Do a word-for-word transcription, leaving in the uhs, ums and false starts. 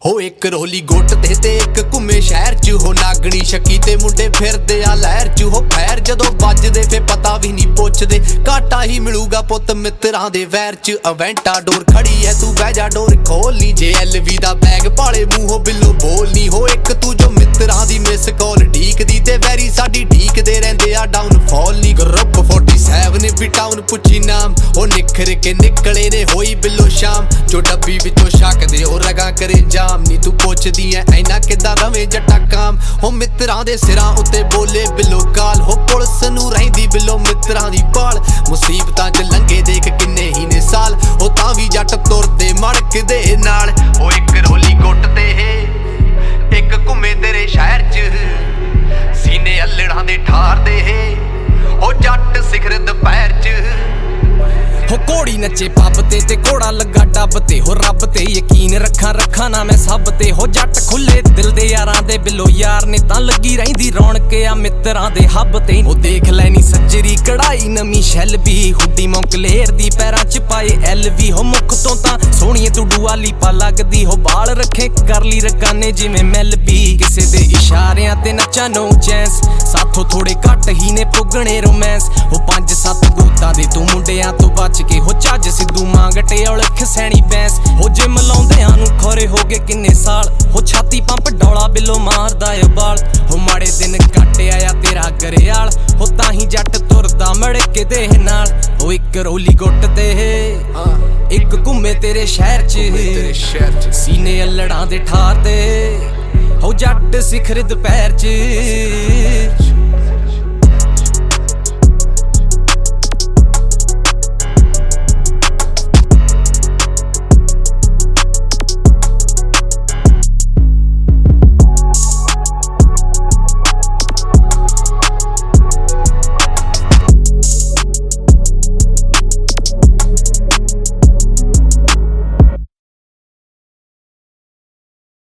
हो एक रोली गोट ते ते एक घुमे शहर च हो नागणी शक्की ते मुंडे फिरदे आ लहर च हो पैर जदों वजदे फे पता भी नहीं पुछदे घाटा ही मिलूगा पुत मित्रां दे वैर च अवेंटा डोर खड़ी है तू बह जा डोर खोल नी जे एलवी दा बैग भाले मूंहों बिल्लो बोल नी हो एक तू जो मित्रां दी मिस कॉल ढीकदी ते वैरी साडी ढीकदे रहिंदे आ डाउन फॉल नी ग्रुप सैंतालीस भी टाउन पुछी नाम ओ निखर के निकले ने होई बिल्लो शाम जो डब्बी विचों शकदे ओ रगा करे जाम नी तू पुछदी ऐ ऐना किदां रवे जट्टा काम हो मित्रां दे सिरां उत्ते बोले बिल्लो काल हो पुलिस नूं रहिंदी बिल्लो मित्रां दी पाल मुसीबतां च लंघे देख किन्ने ही ने साल हो तां वी जट तुरदे मड़कदे नाल ओ इक रोली गुट ते इक घुमे तेरे शहर च सीने अल्लड़ां दे ठार दे हो जट सिखर दोपहर च हो घोड़ी नचे पब ते ते घोड़ा लगा डब ते हो रब ते यकीन रखा रखा ना मैं सब ते हो जट खुले दिल दे यारां दे बिलो यार ने तां लगी रहिंदी रौनक आ मित्रां दे हब ते हो देख लैनी सज्जरी कढ़ाई नवीं शैल भी हुड्डी मोंकलेर दी पैरां च पाए एल वी हो मुख तो तां सोहणीए तू डुआली पा लगदी हो बाल रखे करली रकाने जिवें मैल भी किसे दे इशारियां ते नच्चा नो चैंस साथों थोड़े घट ही ने पुगणे रोमांस हो पंज सत्त गोतां दे तू मुंडियां तो बच के हो झज सिद्धू मांगटे औलख सैनी बैंस हो जे मलाउंदियां नूं खोरे हो गए किन्ने साल हो छाती पंप डौला बिलो मारदा ए बाल हो माड़े दिन कट आया तेरा गरेआल हो ताही जट तुरदा मड़के दे नाल हो एक रोली गुट ते एक घुमे तेरे शहर च सीने अल्लड़ां दे ठार दे हो जट सिखर दोपहर च